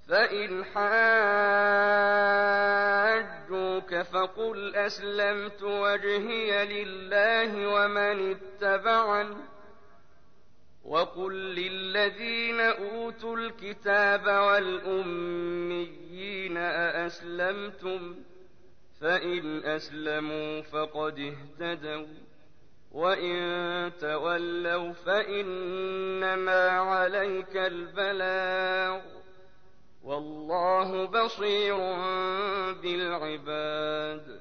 فإن حاجوك فقل أسلمت وجهي لله ومن اتبعني وقل للذين أوتوا الكتاب والأميين أأسلمتم فإن أسلموا فقد اهتدوا وإن تولوا فإنما عليك البلاغ والله بصير بالعباد